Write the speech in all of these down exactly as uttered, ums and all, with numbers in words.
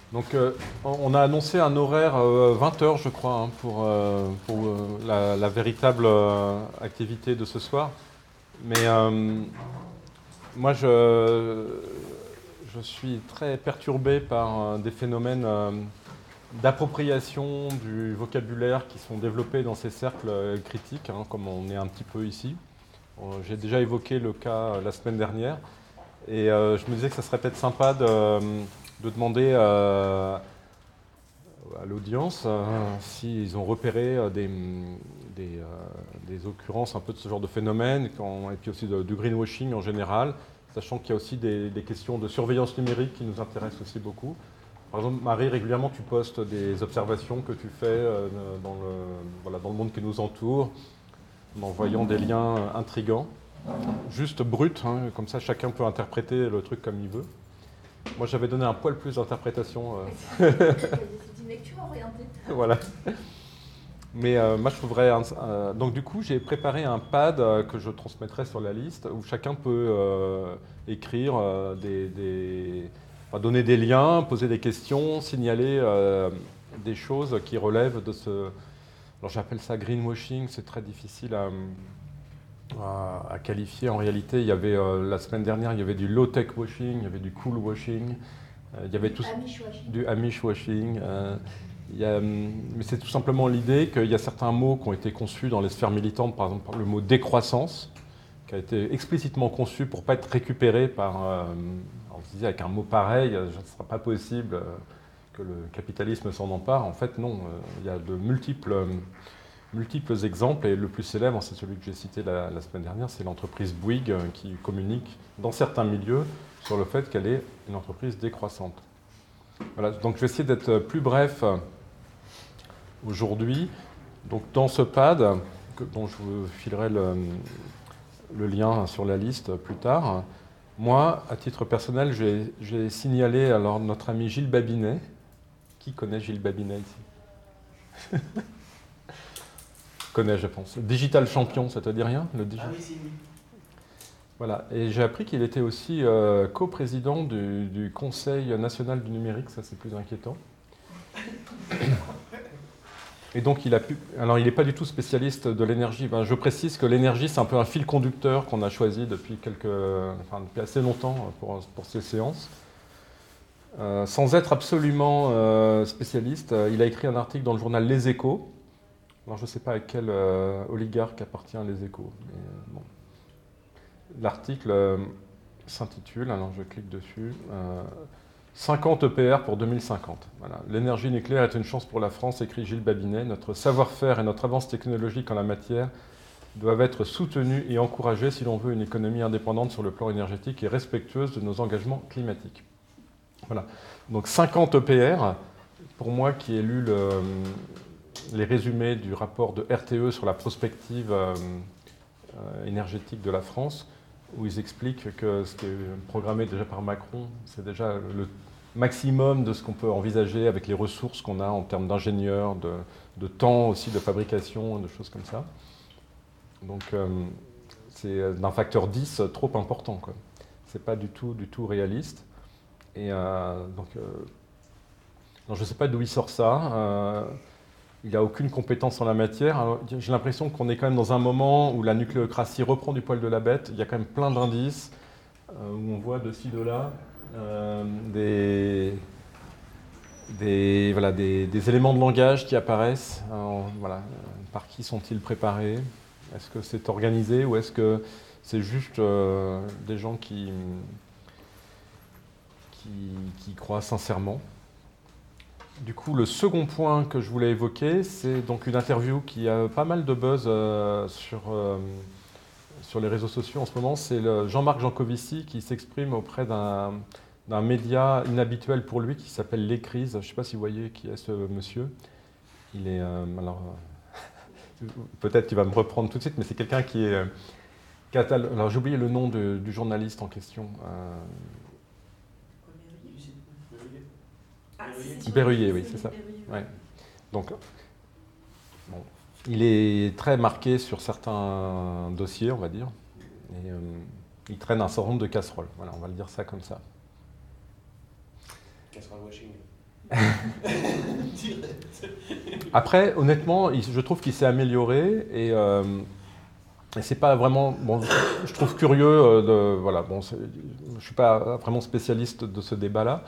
Donc, euh, on a annoncé un horaire euh, vingt heures, je crois, hein, pour, euh, pour euh, la, la véritable euh, activité de ce soir. Mais euh, moi, je, je suis très perturbé par euh, des phénomènes euh, d'appropriation du vocabulaire qui sont développés dans ces cercles euh, critiques, hein, comme on est un petit peu ici. Euh, J'ai déjà évoqué le cas euh, la semaine dernière. Et euh, je me disais que ça serait peut-être sympa de, de demander euh, à l'audience euh, s'ils ont repéré euh, des, des, euh, des occurrences un peu de ce genre de phénomène, quand- et puis aussi de- du greenwashing en général, sachant qu'il y a aussi des, des questions de surveillance numérique qui nous intéressent aussi beaucoup. Par exemple, Marie, régulièrement tu postes des observations que tu fais euh, dans, le, voilà, dans le monde qui nous entoure, en envoyant des liens intrigants, juste bruts, hein, comme ça chacun peut interpréter le truc comme il veut. Moi, j'avais donné un poil plus d'interprétation. euh, C'est une lecture orientée. Voilà. Mais euh, moi, je trouverais. un- euh, donc, du coup, j'ai préparé un pad euh, que je transmettrai sur la liste où chacun peut euh, écrire euh, des, des- enfin, donner des liens, poser des questions, signaler euh, des choses qui relèvent de ce. Alors, j'appelle ça greenwashing. C'est très difficile à, à- à qualifier. En réalité, il y avait euh, la semaine dernière, il y avait du low-tech washing, il y avait du cool washing, euh, il y avait tout Amish washing. du Amish washing. euh, il y a, hum, mais c'est tout simplement l'idée qu'il y a certains mots qui ont été conçus dans les sphères militantes, par exemple le mot décroissance, qui a été explicitement conçu pour ne pas être récupéré par. Euh, on se disait avec un mot pareil, euh, ce ne sera pas possible euh, que le capitalisme s'en empare. En fait, non. euh, il y a de multiples, euh, multiples exemples, et le plus célèbre, c'est celui que j'ai cité la, la semaine dernière, c'est l'entreprise Bouygues euh, qui communique dans certains milieux sur le fait qu'elle est une entreprise décroissante. Voilà, donc je vais essayer d'être plus bref aujourd'hui. Donc dans ce pad, que, dont je vous filerai le, le lien sur la liste plus tard, moi, à titre personnel, j'ai j'ai signalé alors notre ami Gilles Babinet. Qui connaît Gilles Babinet ici? Connaît, je pense. Digital Champion, ça te dit rien le digi- Ah oui, c'est lui. Voilà, et j'ai appris qu'il était aussi euh, coprésident du, du Conseil national du numérique, ça c'est plus inquiétant. Et donc il a pu. Alors il n'est pas du tout spécialiste de l'énergie. Ben, je précise que l'énergie c'est un peu un fil conducteur qu'on a choisi depuis quelques, enfin, depuis assez longtemps pour, pour ces séances. Euh, sans être absolument euh, spécialiste, euh, il a écrit un article dans le journal Les Échos. Alors je ne sais pas à quel euh, oligarque appartient Les Échos. Mais, euh, bon. L'article euh, s'intitule, alors je clique dessus, euh, cinquante E P R pour deux mille cinquante. Voilà. L'énergie nucléaire est une chance pour la France, écrit Gilles Babinet. Notre savoir-faire et notre avance technologique en la matière doivent être soutenus et encouragés si l'on veut une économie indépendante sur le plan énergétique et respectueuse de nos engagements climatiques. Voilà. Donc cinquante E P R, pour moi qui ai lu le, les résumés du rapport de R T E sur la prospective euh, euh, énergétique de la France, où ils expliquent que ce qui est programmé déjà par Macron, c'est déjà le maximum de ce qu'on peut envisager avec les ressources qu'on a en termes d'ingénieurs, de, de temps aussi de fabrication, de choses comme ça. Donc euh, c'est d'un facteur dix trop important. Ce n'est pas du tout, du tout réaliste. Et euh, donc, euh, non, je ne sais pas d'où il sort ça. Euh, il n'a aucune compétence en la matière. Alors, j'ai l'impression qu'on est quand même dans un moment où la nucléocratie reprend du poil de la bête. Il y a quand même plein d'indices euh, où on voit de ci, de là euh, des, des, voilà, des, des éléments de langage qui apparaissent. Alors, voilà, par qui sont-ils préparés? Est-ce que c'est organisé ou est-ce que c'est juste euh, des gens qui, qui, qui croient sincèrement? Du coup, le second point que je voulais évoquer, c'est donc une interview qui a pas mal de buzz euh, sur, euh, sur les réseaux sociaux en ce moment. C'est le Jean-Marc Jancovici qui s'exprime auprès d'un, d'un média inhabituel pour lui qui s'appelle Les Crises. Je ne sais pas si vous voyez qui est ce monsieur. Il est, euh, alors, euh, peut-être qu'il va me reprendre tout de suite, mais c'est quelqu'un qui est... Euh, catal- alors j'ai oublié le nom de- du journaliste en question. Euh, Ah, si, si, Berruyer, oui, c'est ça. Berruyer. Ouais. Donc, bon, il est très marqué sur certains dossiers, on va dire. Et, euh, il traîne un certain nombre de casseroles. Voilà, on va le dire ça comme ça. Casserole washing. Après, honnêtement, il, je trouve qu'il s'est amélioré et, euh, et c'est pas vraiment. Bon, je trouve curieux euh, de. Voilà, bon, je ne suis pas vraiment spécialiste de ce débat-là.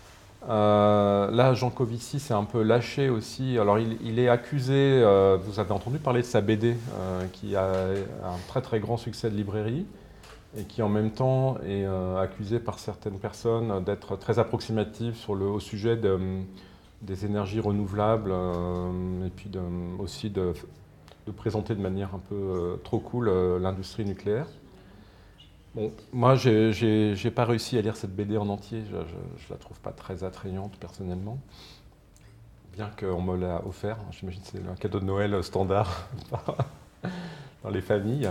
Euh, là, Jean Covici s'est un peu lâché aussi. Alors, il, il est accusé. Euh, vous avez entendu parler de sa B D euh, qui a un très très grand succès de librairie et qui en même temps est euh, accusé par certaines personnes d'être très approximative sur le, au sujet de, des énergies renouvelables euh, et puis de, aussi de, de présenter de manière un peu euh, trop cool euh, l'industrie nucléaire. Bon, moi, je n'ai pas réussi à lire cette B D en entier, je ne la trouve pas très attrayante personnellement, bien qu'on me l'a offert, j'imagine que c'est un cadeau de Noël standard dans les familles.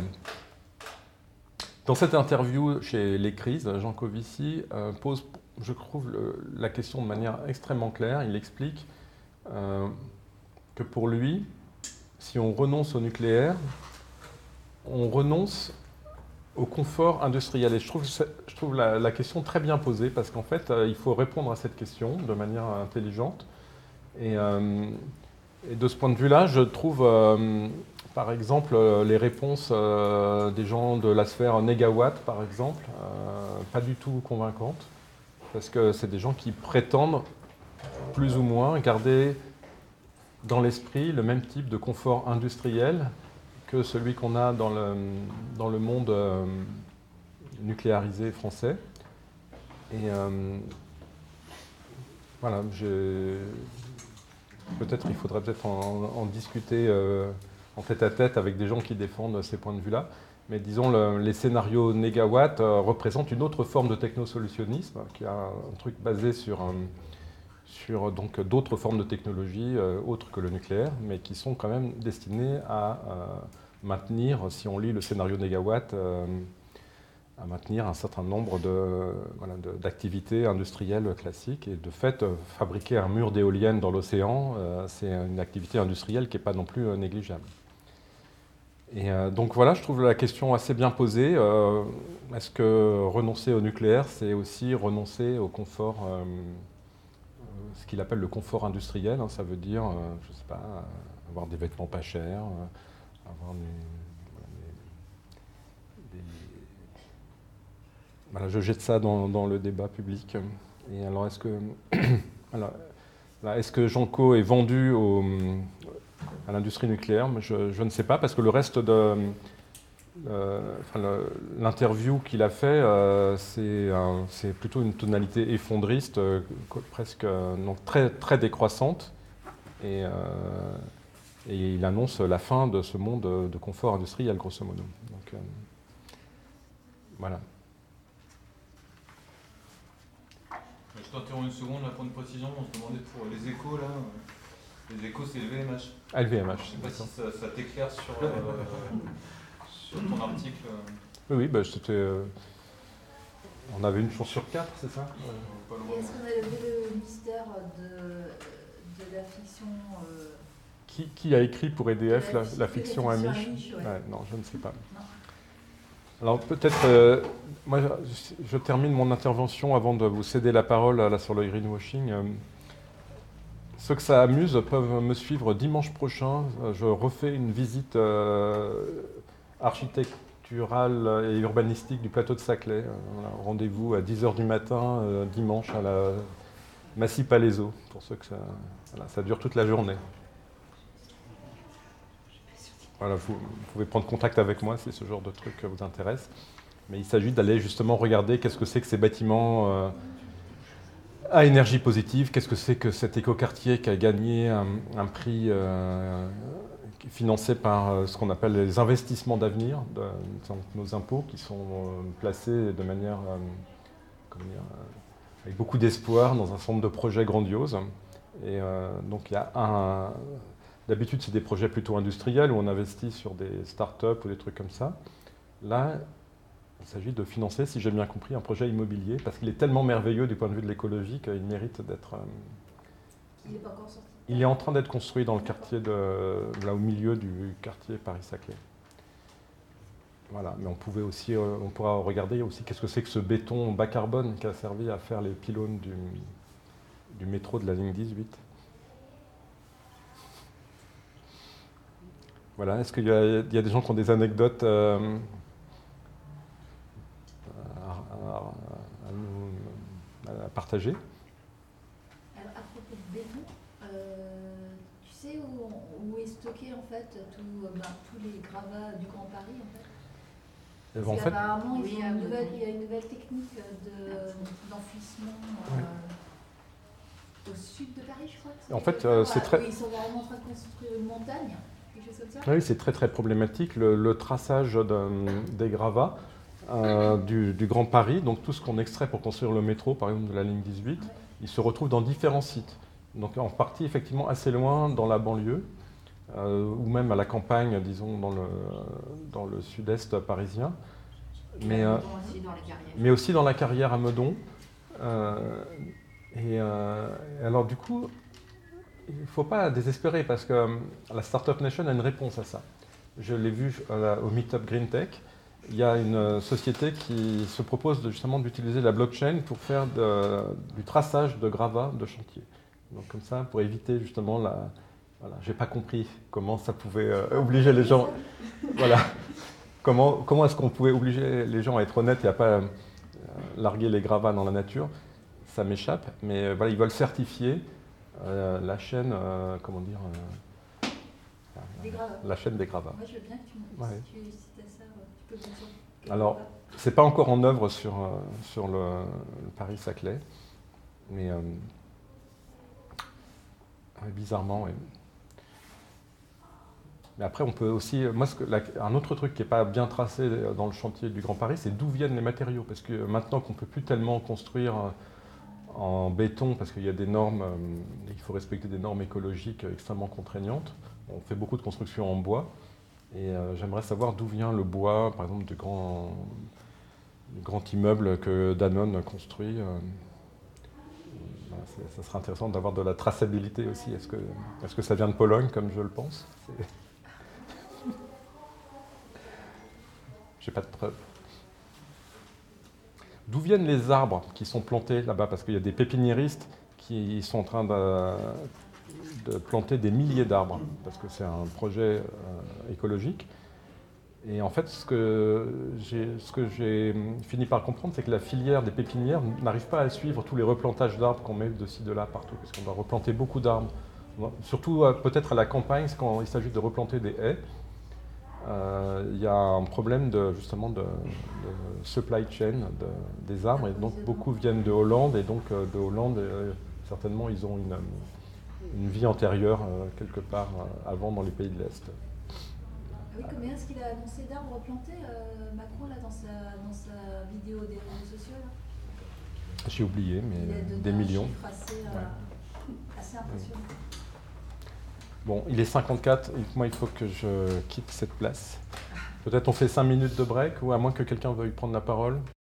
Dans cette interview chez Les Crises, Jean Covici euh, pose, je trouve, le, la question de manière extrêmement claire. Il explique euh, que pour lui, si on renonce au nucléaire, on renonce au confort industriel. Et je trouve, je trouve la, la question très bien posée parce qu'en fait, euh, il faut répondre à cette question de manière intelligente. Et, euh, et de ce point de vue-là, je trouve, euh, par exemple, euh, les réponses euh, des gens de la sphère négawatt, par exemple, euh, pas du tout convaincantes, parce que c'est des gens qui prétendent plus ou moins garder dans l'esprit le même type de confort industriel que celui qu'on a dans le, dans le monde euh, nucléarisé français. Et euh, voilà, peut-être il faudrait peut-être en, en discuter euh, en tête à tête avec des gens qui défendent ces points de vue-là. Mais disons, le, les scénarios négawatt euh, représentent une autre forme de technosolutionnisme, qui a un truc basé sur, un, sur donc, d'autres formes de technologies euh, autres que le nucléaire, mais qui sont quand même destinées à euh, maintenir, si on lit le scénario négawatt, euh, à maintenir un certain nombre de, voilà, de, d'activités industrielles classiques. Et de fait, euh, fabriquer un mur d'éoliennes dans l'océan, euh, c'est une activité industrielle qui n'est pas non plus euh, négligeable. Et euh, donc voilà, je trouve la question assez bien posée. Euh, est-ce que renoncer au nucléaire, c'est aussi renoncer au confort, euh, ce qu'il appelle le confort industriel, hein, ça veut dire, euh, je ne sais pas, avoir des vêtements pas chers, euh, avoir des... Voilà, je jette ça dans, dans le débat public. Et alors, est-ce que, alors, est-ce que Jean Co est vendu au, à l'industrie nucléaire? je, je ne sais pas, parce que le reste de euh, enfin, l'interview qu'il a fait, euh, c'est plutôt une tonalité effondriste, euh, presque donc très, très décroissante. Et, euh, et il annonce la fin de ce monde de confort industriel, grosso modo. Donc, euh, voilà. Je t'interromps une seconde là pour une précision. On se demandait pour les échos là. Les échos, c'est le V M H. Ah, le V M H. Je ne sais pas si ça, ça t'éclaire sur, euh, sur ton article. Oui, oui, bah, c'était. Euh, on avait une chance sur quatre, c'est ça? Ouais. Est-ce qu'on a levé le mystère de, de la fiction euh, qui, qui a écrit pour E D F la, la, la fiction Amiche, Amiche ouais. Ouais, non, je ne sais pas. Non. Alors peut-être, euh, moi je, je termine mon intervention avant de vous céder la parole là, sur le greenwashing. Euh, ceux que ça amuse peuvent me suivre dimanche prochain. Je refais une visite euh, architecturale et urbanistique du plateau de Saclay. Voilà, rendez-vous à dix heures du matin, euh, dimanche, à la Massy Palaiso, pour ceux que ça, voilà, ça dure toute la journée. Voilà, vous, vous pouvez prendre contact avec moi si ce genre de truc vous intéresse. Mais il s'agit d'aller justement regarder qu'est-ce que c'est que ces bâtiments euh, à énergie positive, qu'est-ce que c'est que cet écoquartier qui a gagné un, un prix euh, financé par euh, ce qu'on appelle les investissements d'avenir, de, de nos impôts qui sont euh, placés de manière, euh, comment dire, euh, avec beaucoup d'espoir dans un certain nombre de projets grandioses. Et euh, donc il y a un... D'habitude, c'est des projets plutôt industriels où on investit sur des start-up ou des trucs comme ça. Là, il s'agit de financer, si j'ai bien compris, un projet immobilier parce qu'il est tellement merveilleux du point de vue de l'écologie qu'il mérite d'être... Euh... Il n'est pas encore sorti. Il est en train d'être construit dans le quartier, de, là au milieu du quartier Paris-Saclay. Voilà, mais on pouvait aussi, euh, on pourra regarder aussi qu'est-ce que c'est que ce béton bas carbone qui a servi à faire les pylônes du, du métro de la ligne dix-huit. Voilà, est-ce qu'il y a, il y a des gens qui ont des anecdotes euh, à, à- à nous- à partager? Alors, à propos de béton, euh, tu sais où, où est stocké en fait tout, euh, ben, tous les gravats du Grand Paris en fait? Eh ben, Parce en fait, qu'apparemment, ils Oui, ont à une Meudon. nouvelle- il y a une nouvelle technique de- d'enfouissement euh, Ouais. au sud de Paris, je crois. que En c'est fait, quelque euh, part, c'est là, très- où ils sont vraiment en train de construire une montagne, quelque chose comme ça. oui, c'est très très problématique, le, le traçage de- des gravats euh, du, du Grand Paris, donc tout ce qu'on extrait pour construire le métro, par exemple de la ligne dix-huit, Ouais. il se retrouve dans différents sites. Donc en partie effectivement assez loin dans la banlieue, euh, ou même à la campagne, disons dans le, dans le sud-est parisien, mais, euh, aussi dans les carrières. mais aussi dans la carrière à Meudon. Euh, et, euh, et alors du coup, il ne faut pas désespérer parce que euh, la Startup Nation a une réponse à ça. Je l'ai vu euh, au Meetup Green Tech. Il y a une euh, société qui se propose de, justement d'utiliser la blockchain pour faire de- du traçage de gravats de chantier. Donc comme ça, pour éviter justement la... Voilà, j'ai pas compris comment ça pouvait euh, obliger les gens... Voilà. Comment, comment est-ce qu'on pouvait obliger les gens à être honnêtes et à pas euh, larguer les gravats dans la nature? Ça m'échappe, mais euh, voilà, ils veulent certifier euh, la chaîne, euh, comment dire, euh, Des gravats. la chaîne des gravats. Moi, je veux bien que tu me Ouais. si tu citais ça, euh, tu peux me dire. quelque Alors, part. c'est pas encore en œuvre sur, euh, sur le, le Paris-Saclay, mais euh, ouais, bizarrement, oui. Mais après, on peut aussi. Moi, ce que, la- un autre truc qui n'est pas bien tracé dans le chantier du Grand Paris, c'est d'où viennent les matériaux. Parce que maintenant qu'on ne peut plus tellement construire euh, en béton, parce qu'il y a des normes, euh, il faut respecter des normes écologiques extrêmement contraignantes, on fait beaucoup de construction en bois. Et euh, j'aimerais savoir d'où vient le bois, par exemple, du grand, du grand immeuble que Danone construit. euh, voilà, c'est- ça serait intéressant d'avoir de la traçabilité aussi. Est-ce que, est-ce que ça vient de Pologne, comme je le pense? C'est- J'ai pas de preuves. D'où viennent les arbres qui sont plantés là-bas? Parce qu'il y a des pépiniéristes qui sont en train de, de planter des milliers d'arbres, parce que c'est un projet euh, écologique. Et en fait, ce que j'ai ce que j'ai fini par comprendre, c'est que la filière des pépinières n'arrive pas à suivre tous les replantages d'arbres qu'on met de ci, de là, partout, parce qu'on doit replanter beaucoup d'arbres. Surtout euh, peut-être à la campagne, quand il s'agit de replanter des haies. Euh, il y a un problème de, justement de, de supply chain de- des arbres, et donc beaucoup viennent de Hollande, et donc euh, de Hollande, euh, certainement ils ont une, une vie antérieure euh, quelque part euh, avant dans les pays de l'Est. Ah oui, combien est-ce qu'il a annoncé d'arbres plantés, euh, Macron, là, dans sa, dans sa vidéo des réseaux sociaux là. J'ai oublié, Il a mais donné des un millions. chiffre assez, euh, Ouais. assez impressionnant. Bon, il est cinquante-quatre, et moi il faut que je quitte cette place. Peut-être on fait cinq minutes de break, ou à moins que quelqu'un veuille prendre la parole.